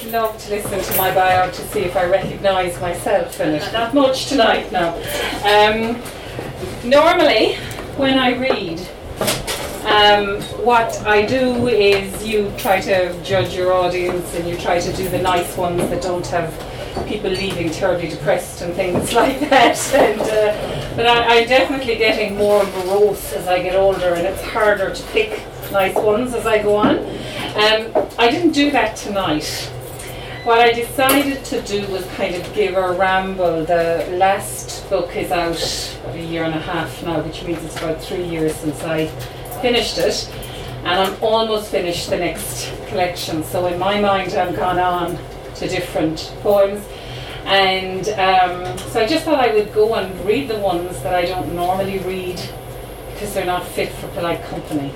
always love to listen to my bio to see if I recognise myself in it. Not much tonight now. Normally, when I read, what I do is you try to judge your audience and you try to do the nice ones that don't have people leaving terribly depressed and things like that. But I'm definitely getting more morose as I get older, and it's harder to pick nice ones as I go on. I didn't do that tonight. What I decided to do was kind of give a ramble. The last book is out about a year and a half now, which means it's about 3 years since I finished it, and I'm almost finished the next collection. So in my mind I've gone on to different poems, and so I just thought I would go and read the ones that I don't normally read because they're not fit for polite company.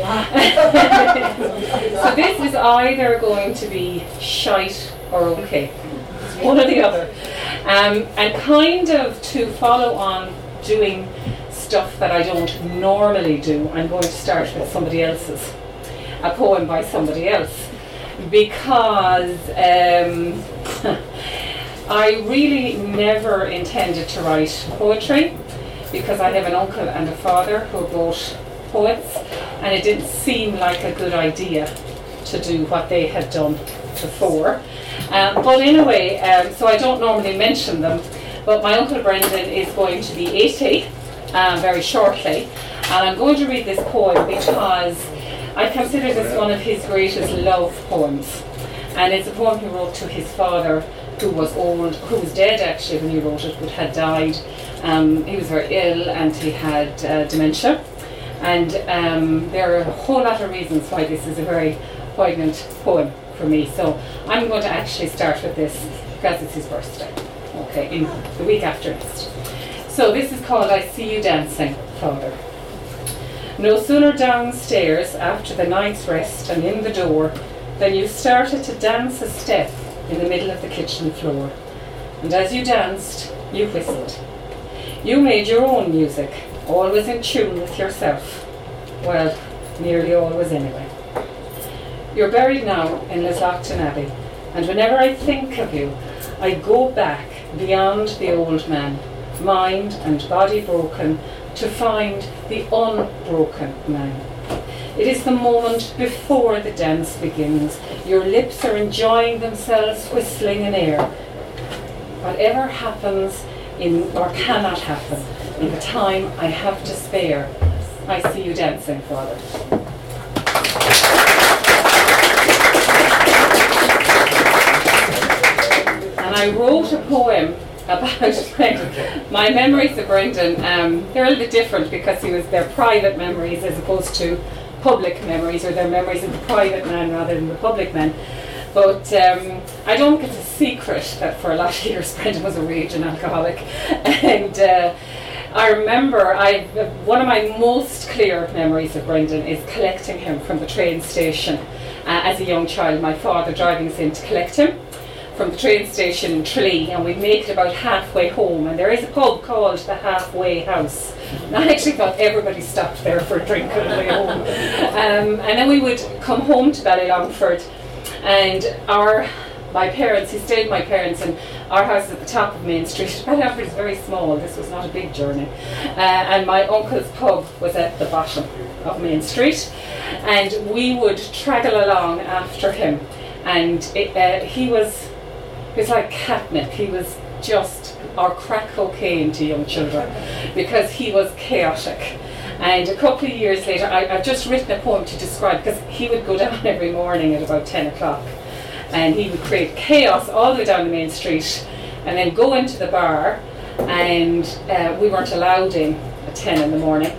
So this is either going to be shite or okay. It's one or the other. And kind of to follow on doing stuff that I don't normally do, I'm going to start with somebody else's, a poem by somebody else, because I really never intended to write poetry, because I have an uncle and a father who are both poets, and it didn't seem like a good idea to do what they had done before. But anyway, so I don't normally mention them, but my Uncle Brendan is going to be 80 very shortly, and I'm going to read this poem because I consider this one of his greatest love poems, and it's a poem he wrote to his father, who was old, who was dead actually when he wrote it, but had died. He was very ill and he had dementia, and there are a whole lot of reasons why this is a very poignant poem for me. So I'm going to actually start with this because it's his birthday, okay, in the week after next. So this is called I See You Dancing, Father. No sooner downstairs after the night's rest and in the door than you started to dance a step in the middle of the kitchen floor. And as you danced, you whistled. You made your own music, always in tune with yourself. Well, nearly always anyway. You're buried now in Lislochton Abbey, and whenever I think of you, I go back beyond the old man, mind and body broken, to find the unbroken man. It is the moment before the dance begins. Your lips are enjoying themselves, whistling in air. Whatever happens or cannot happen in the time I have to spare, I see you dancing, Father. And I wrote a poem about my memories of Brendan. They're a little bit different because they're private memories as opposed to public memories, or their memories of the private man rather than the public man. But I don't think it's a secret that for a lot of years Brendan was a raging alcoholic, and I remember one of my most clear memories of Brendan is collecting him from the train station as a young child. My father driving us in to collect him from the train station in Tralee, and we'd make it about halfway home, and there is a pub called the Halfway House, and I actually thought everybody stopped there for a drink on the way home. And then we would come home to Ballylongford, and my parents, he stayed with my parents, and our house is at the top of Main Street. Ballylongford is very small, this was not a big journey, and my uncle's pub was at the bottom of Main Street, and we would traggle along after him, and he was like catnip. He was just our crack cocaine to young children because he was chaotic. And a couple of years later, I've just written a poem to describe, because he would go down every morning at about 10 o'clock and he would create chaos all the way down the Main Street and then go into the bar, and we weren't allowed in at 10 in the morning,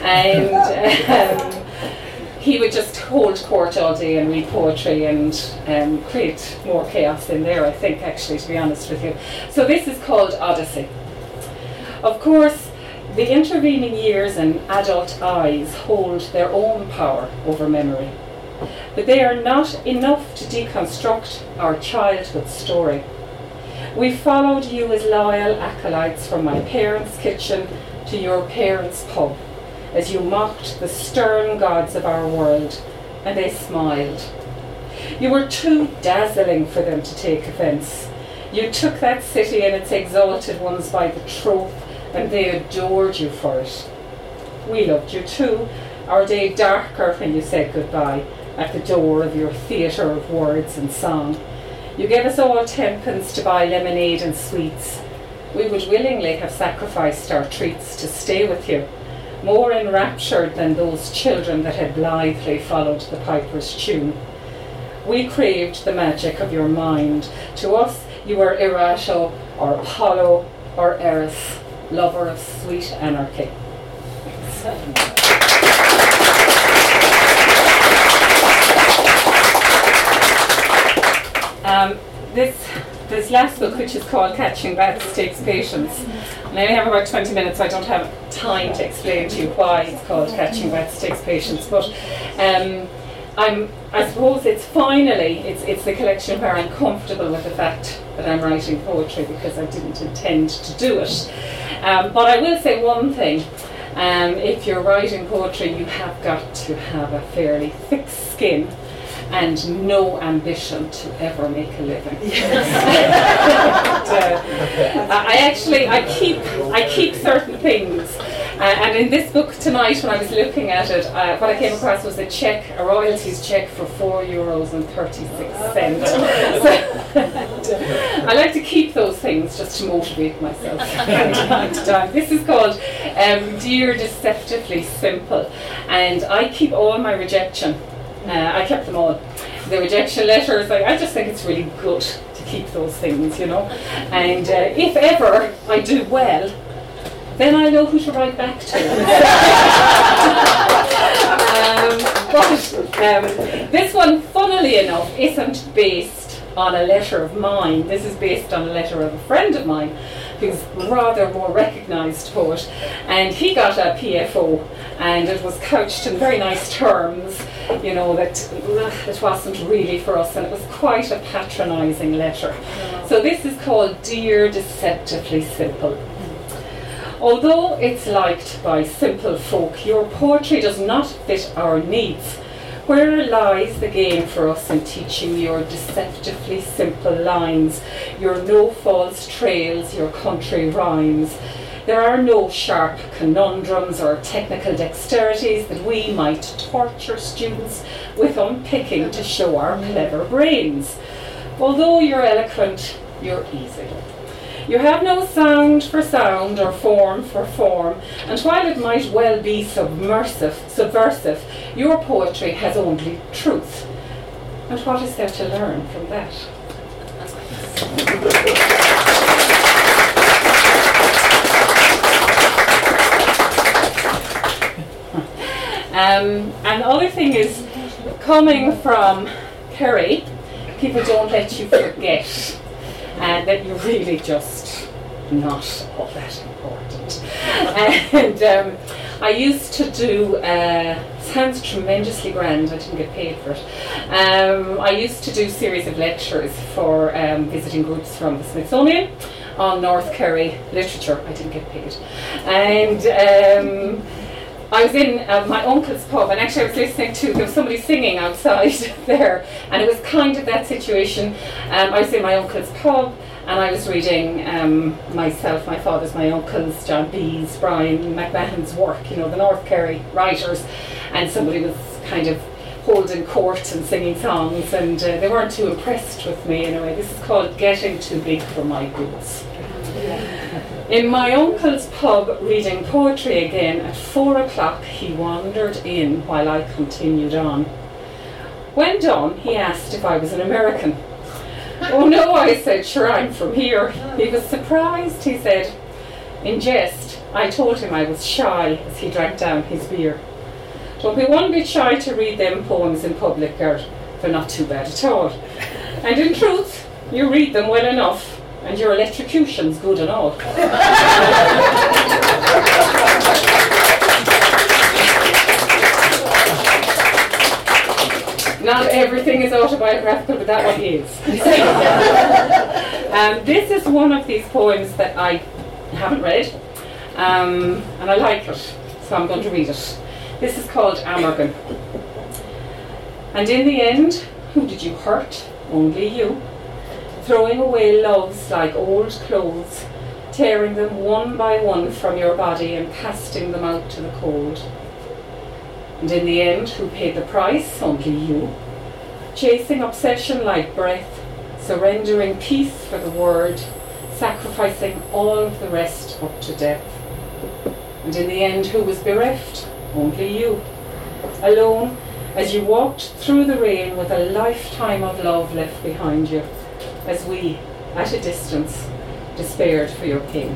and he would just hold court all day and read poetry and create more chaos in there, I think, actually, to be honest with you. So this is called Odyssey. Of course, the intervening years and adult eyes hold their own power over memory, but they are not enough to deconstruct our childhood story. We followed you as loyal acolytes from my parents' kitchen to your parents' pub, as you mocked the stern gods of our world, and they smiled. You were too dazzling for them to take offence. You took that city and its exalted ones by the throat, and they adored you for it. We loved you too, our day darker when you said goodbye at the door of your theatre of words and song. You gave us all 10pence to buy lemonade and sweets. We would willingly have sacrificed our treats to stay with you, more enraptured than those children that had blithely followed the piper's tune. We craved the magic of your mind. To us you were Erato, or Apollo, or Eris, lover of sweet anarchy. This last book, which is called Catching Bats, takes patience. And I only have about 20 minutes, so I don't have time to explain to you why it's called Catching Bats Takes Patience. But I suppose it's the collection where I'm comfortable with the fact that I'm writing poetry, because I didn't intend to do it. But I will say one thing. If you're writing poetry, you have got to have a fairly thick skin and no ambition to ever make a living. I keep certain things, and in this book tonight, when I was looking at it, what I came across was a royalties check for €4.36. I like to keep those things just to motivate myself from time to time. This is called Dear Deceptively Simple, and I keep all my rejection. I kept them all. The rejection letters, I just think it's really good to keep those things, you know. And if ever I do well, then I know who to write back to. This one, funnily enough, isn't based on a letter of mine. This is based on a letter of a friend of mine who's rather more recognised poet, and he got a PFO, and it was couched in very nice terms, you know, that it wasn't really for us, and it was quite a patronising letter. So this is called Dear Deceptively Simple. Although it's liked by simple folk, your poetry does not fit our needs. Where lies the game for us in teaching your deceptively simple lines, your no false trails, your country rhymes? There are no sharp conundrums or technical dexterities that we might torture students with unpicking to show our clever brains. Although you're eloquent, you're easy. You have no sound for sound or form for form, and while it might well be subversive, your poetry has only truth. And what is there to learn from that? And the other thing is, coming from Kerry, people don't let you forget that you're really just not all that important. And I used to do, sounds tremendously grand, I didn't get paid for it. I used to do a series of lectures for visiting groups from the Smithsonian on North Kerry literature. I didn't get paid. And I was in my uncle's pub, and actually I was listening to, there was somebody singing outside there, and it was kind of that situation. I was in my uncle's pub, and I was reading myself, my father's, my uncle's, John Bees, Brian McMahon's work, you know, the North Kerry writers, and somebody was kind of holding court and singing songs, and they weren't too impressed with me anyway. This is called Getting Too Big for My Boots. In my uncle's pub, reading poetry again, at 4 o'clock he wandered in while I continued on. When done, he asked if I was an American. Oh no, I said, sure, I'm from here. He was surprised, he said. In jest, I told him I was shy as he drank down his beer. Don't be one bit shy to read them poems in public, Gert. They're not too bad at all. And in truth, you read them well enough, and your electrocution's good and all. Not everything is autobiographical, but that one is. This is one of these poems that I haven't read, and I like it, so I'm going to read it. This is called Amergin. And in the end, who did you hurt? Only you. Throwing away loves like old clothes, tearing them one by one from your body and casting them out to the cold. And in the end, who paid the price? Only you. Chasing obsession like breath, surrendering peace for the word, sacrificing all of the rest up to death. And in the end, who was bereft? Only you. Alone, as you walked through the rain with a lifetime of love left behind you, as we, at a distance, despaired for your pain.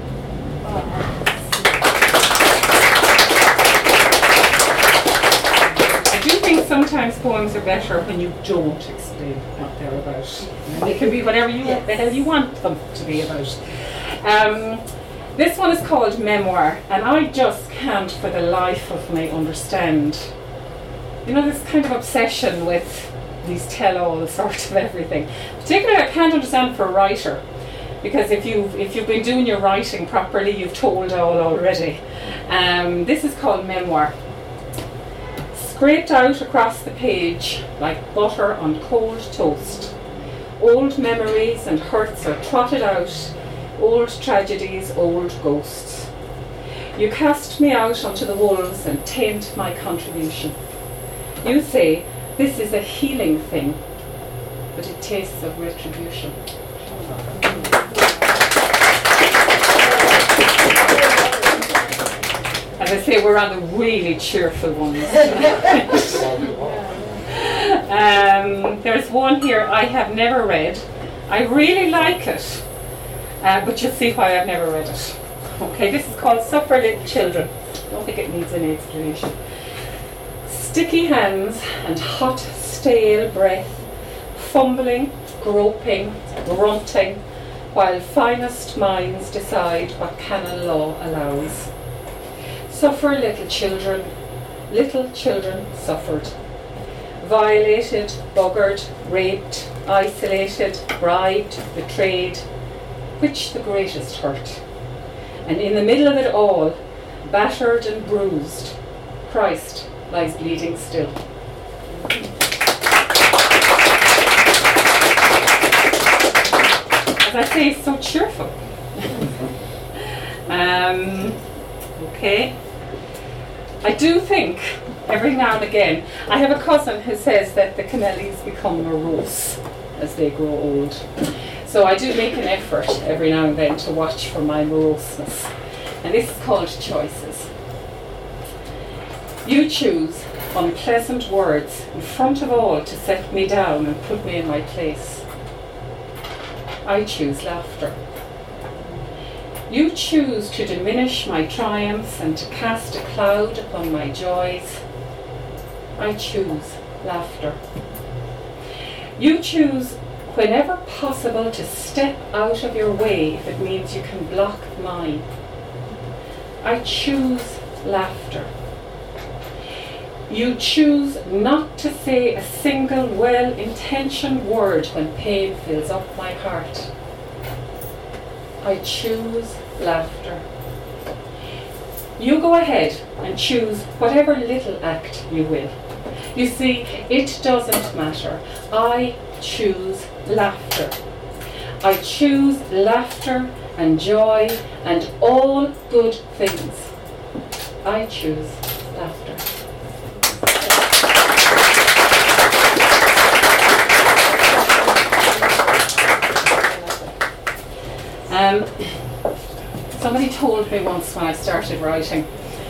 I do think sometimes poems are better when you don't explain what they're about. And they can be whatever the hell you want them to be about. This one is called Memoir, and I just can't for the life of me understand, you know, this kind of obsession with these tell-all sorts of everything. Particularly, I can't understand for a writer, because if you've been doing your writing properly, you've told all already. This is called Memoir. Scraped out across the page like butter on cold toast. Old memories and hurts are trotted out, old tragedies, old ghosts. You cast me out onto the wolves and taint my contribution. You say, this is a healing thing, but it tastes of retribution. As I say, we're on the really cheerful ones. There's one here I have never read. I really like it, but you'll see why I've never read it. Okay, this is called Suffer Little Children. I don't think it needs any explanation. Sticky hands and hot, stale breath, fumbling, groping, grunting, while finest minds decide what canon law allows. Suffer little children suffered. Violated, buggered, raped, isolated, bribed, betrayed. Which the greatest hurt? And in the middle of it all, battered and bruised, Christ lies bleeding still. As I say, it's so cheerful. Okay. I do think, every now and again, I have a cousin who says that the Kennellys become morose as they grow old. So I do make an effort every now and then to watch for my moroseness. And this is called Choices. You choose unpleasant words in front of all to set me down and put me in my place. I choose laughter. You choose to diminish my triumphs and to cast a cloud upon my joys. I choose laughter. You choose, whenever possible, to step out of your way if it means you can block mine. I choose laughter. You choose not to say a single well-intentioned word when pain fills up my heart. I choose laughter. You go ahead and choose whatever little act you will. You see, it doesn't matter. I choose laughter. I choose laughter and joy and all good things. I choose laughter. Somebody told me once when I started writing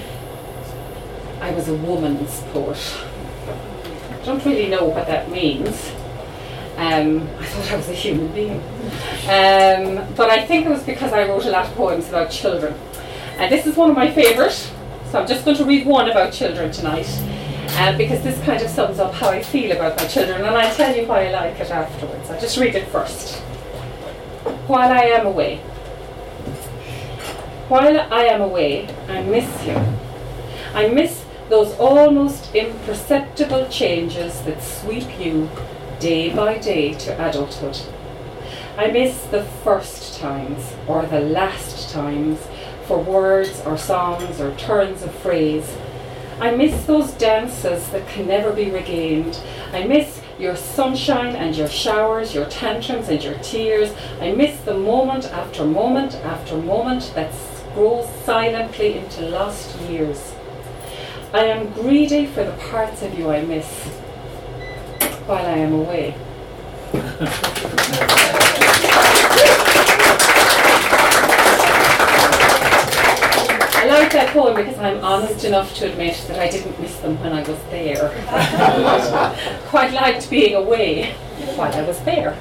I was a woman's poet. I don't really know what that means. I thought I was a human being. But I think it was because I wrote a lot of poems about children. And this is one of my favourite, so I'm just going to read one about children tonight, because this kind of sums up how I feel about my children, and I'll tell you why I like it afterwards. I'll just read it first. While I am away. While I am away, I miss you. I miss those almost imperceptible changes that sweep you day by day to adulthood. I miss the first times or the last times for words or songs or turns of phrase. I miss those dances that can never be regained. I miss Your sunshine and your showers, your tantrums and your tears. I miss the moment after moment after moment that grows silently into lost years. I am greedy for the parts of you I miss while I am away. I like that poem because I'm honest enough to admit that I didn't miss them when I was there. Quite liked being away while I was there.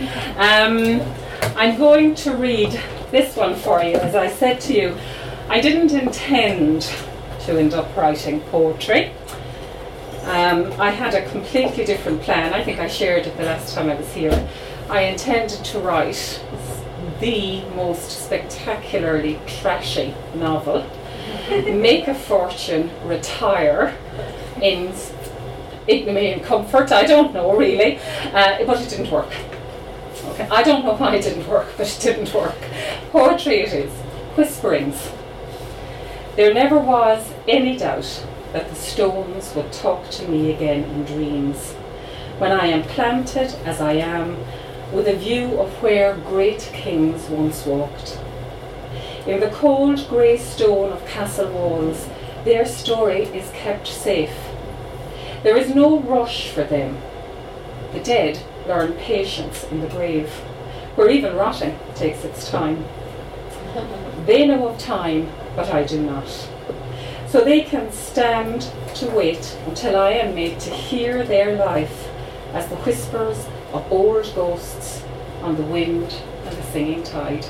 I'm going to read this one for you. As I said to you, I didn't intend to end up writing poetry. I had a completely different plan. I think I shared it the last time I was here. I intended to write the most spectacularly trashy novel, make a fortune, retire in ignominy and comfort. I don't know really, but it didn't work. Okay, I don't know why it didn't work, but it didn't work. Poetry it is. Whisperings. There never was any doubt that the stones would talk to me again in dreams, when I am planted as I am, with a view of where great kings once walked. In the cold grey stone of castle walls, their story is kept safe. There is no rush for them. The dead learn patience in the grave, where even rotting takes its time. They know of time, but I do not. So they can stand to wait until I am made to hear their life as the whispers of old ghosts on the wind and the singing tide.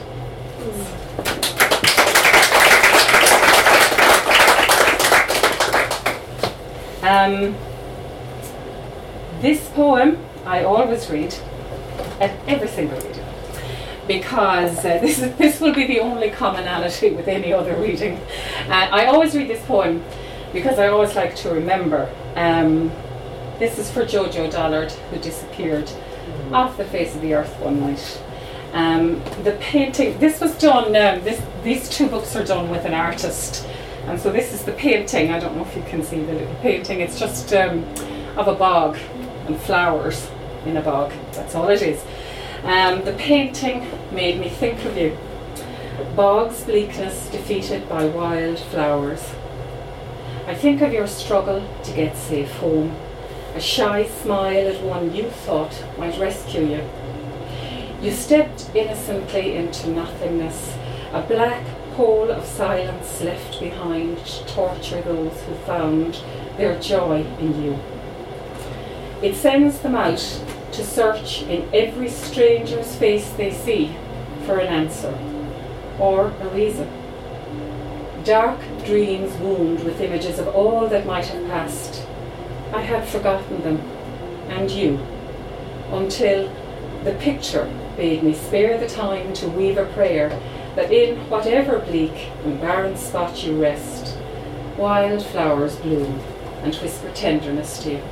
This poem I always read at every single reading, because this will be the only commonality with any other reading. I always read this poem because I always like to remember. This is for Jojo Dollard, who disappeared off the face of the earth one night. The painting, this was done, these two books are done with an artist, and so this is the painting. I don't know if you can see the little painting. It's just of a bog and flowers in a bog. That's all it is. The painting made me think of you. Bog's bleakness defeated by wild flowers. I think of your struggle to get safe home, a shy smile at one you thought might rescue you. You stepped innocently into nothingness, a black hole of silence left behind to torture those who found their joy in you. It sends them out to search in every stranger's face they see for an answer or a reason. Dark dreams wound with images of all that might have passed. I had forgotten them, and you, until the picture bade me spare the time to weave a prayer that in whatever bleak and barren spot you rest, wild flowers bloom and whisper tenderness to you.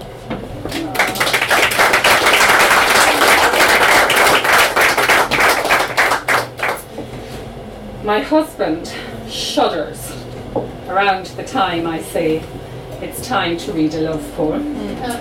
My husband shudders around the time I say it's time to read a love poem.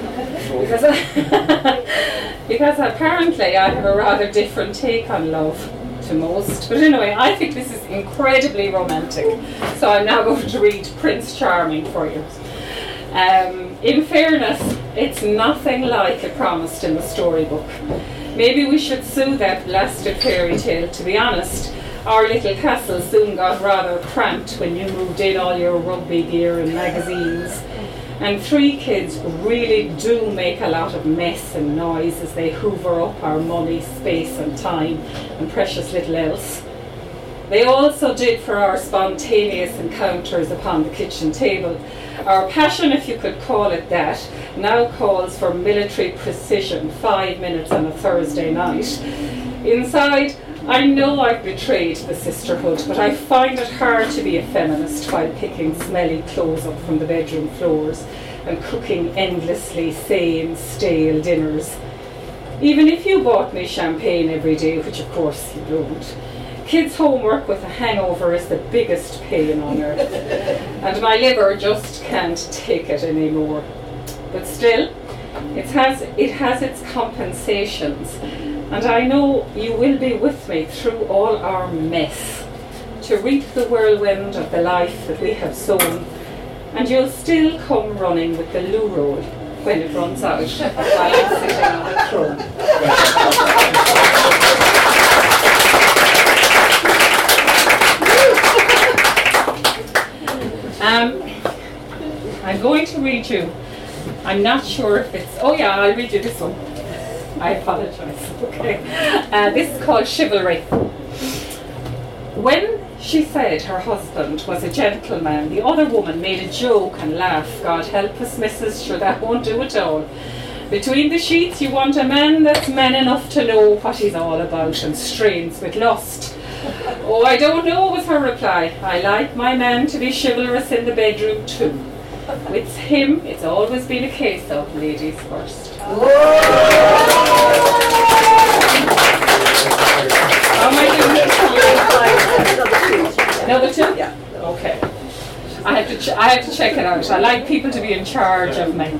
Because apparently I have a rather different take on love to most. But anyway, I think this is incredibly romantic. So I'm now going to read Prince Charming for you. In fairness, it's nothing like it promised in the storybook. Maybe we should sue that blasted fairy tale, to be honest. Our little castle soon got rather cramped when you moved in all your rugby gear and magazines. And 3 kids really do make a lot of mess and noise as they hoover up our money, space and time and precious little else. They also did for our spontaneous encounters upon the kitchen table. Our passion, if you could call it that, now calls for military precision, 5 minutes on a Thursday night. Inside, I know I've betrayed the sisterhood, but I find it hard to be a feminist while picking smelly clothes up from the bedroom floors and cooking endlessly same, stale dinners. Even if you bought me champagne every day, which of course you don't, kids' homework with a hangover is the biggest pain on earth, and my liver just can't take it anymore. But still, It has its compensations, and I know you will be with me through all our mess to reap the whirlwind of the life that we have sown, and you'll still come running with the loo roll when it runs out while I'm sitting on the throne. I'm going to read you. I'm not sure if it's. Oh yeah, I'll read you this one. I apologise. Okay. This is called Chivalry. When she said her husband was a gentleman, the other woman made a joke and laughed. God help us, missus, sure that won't do at all. Between the sheets you want a man that's man enough to know what he's all about and strains with lust. Oh, I don't know, was her reply. I like my man to be chivalrous in the bedroom too. With him, it's always been a case of ladies first. How am I doing? Another two? Yeah. Okay. I have to check it out. I like people to be in charge of me.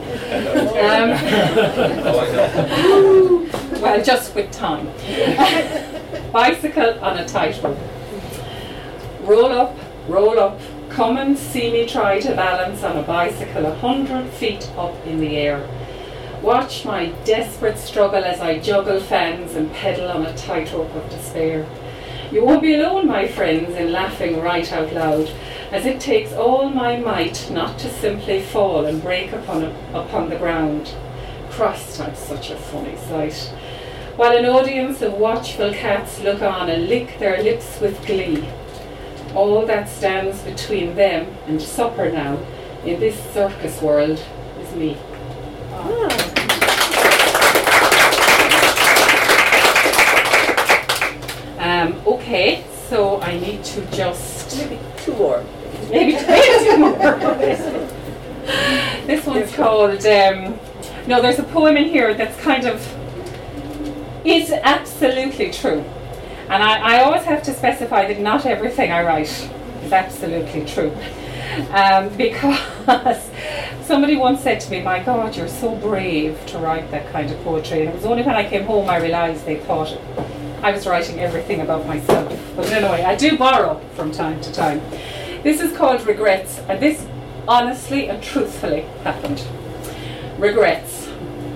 Well, just with time. Bicycle on a tightrope. Roll up, roll up. Come and see me try to balance on a bicycle 100 feet up in the air. Watch my desperate struggle as I juggle fans and pedal on a tightrope of despair. You won't be alone, my friends, in laughing right out loud, as it takes all my might not to simply fall and break upon the ground. Christ, I'm such a funny sight. While an audience of watchful cats look on and lick their lips with glee. All that stands between them and supper now in this circus world is me. Okay, so I need to just... Maybe two more. Maybe two more. This one's called... no, there's a poem in here that's kind of... It's absolutely true. And I always have to specify that not everything I write is absolutely true. Because somebody once said to me, my God, you're so brave to write that kind of poetry. And it was only when I came home I realised they thought I was writing everything about myself. But anyway, I do borrow from time to time. This is called Regrets, and this honestly and truthfully happened. Regrets.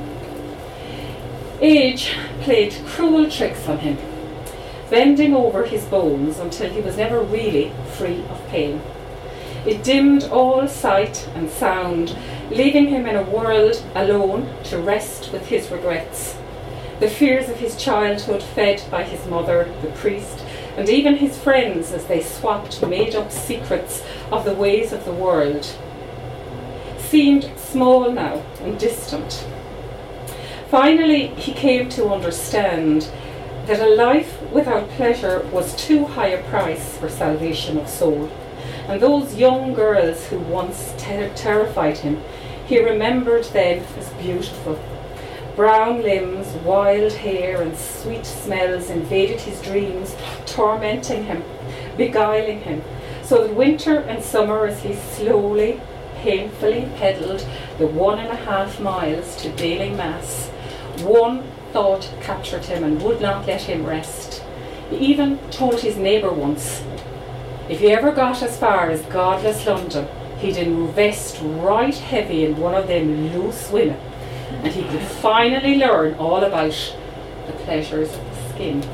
Age played cruel tricks on him, bending over his bones until he was never really free of pain. It dimmed all sight and sound, leaving him in a world alone to rest with his regrets. The fears of his childhood fed by his mother, the priest, and even his friends as they swapped made-up secrets of the ways of the world, seemed small now and distant. Finally, he came to understand that a life without pleasure was too high a price for salvation of soul. And those young girls who once terrified him, he remembered then as beautiful. Brown limbs, wild hair and sweet smells invaded his dreams, tormenting him, beguiling him, so that winter and summer, as he slowly, painfully pedalled the 1.5 miles to daily mass, one thought captured him and would not let him rest. He even told his neighbour once, if he ever got as far as godless London, he'd invest right heavy in one of them loose women, and he could finally learn all about the pleasures of the skin.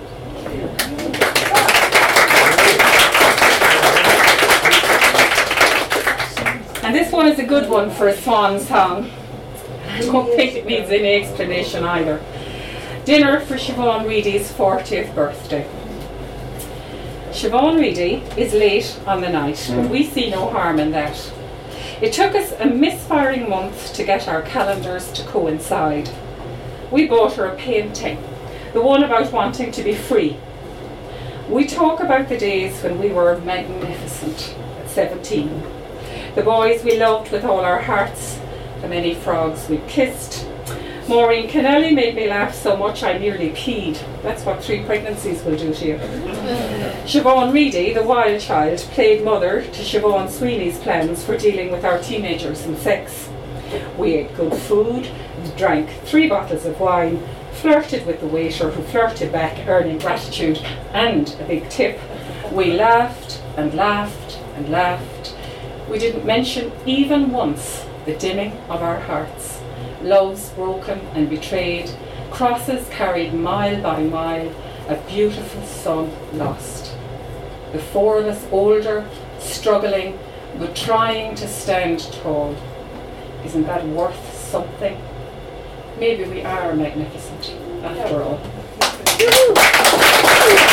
And this one is a good one for a swan song. I don't think it needs any explanation either. Dinner for Siobhan Reedy's 40th birthday. Siobhan Reedy is late on the night, but we see no harm in that. It took us a misfiring month to get our calendars to coincide. We bought her a painting, the one about wanting to be free. We talk about the days when we were magnificent at 17. The boys we loved with all our hearts, the many frogs we kissed. Maureen Kennelly made me laugh so much I nearly peed. That's what 3 pregnancies will do to you. Siobhan Reedy, the wild child, played mother to Siobhan Sweeney's plans for dealing with our teenagers and sex. We ate good food, drank 3 bottles of wine, flirted with the waiter who flirted back, earning gratitude and a big tip. We laughed and laughed and laughed. We didn't mention even once the dimming of our hearts, loves broken and betrayed, crosses carried mile by mile, a beautiful son lost. The 4 of us older, struggling, but trying to stand tall. Isn't that worth something? Maybe we are magnificent after all.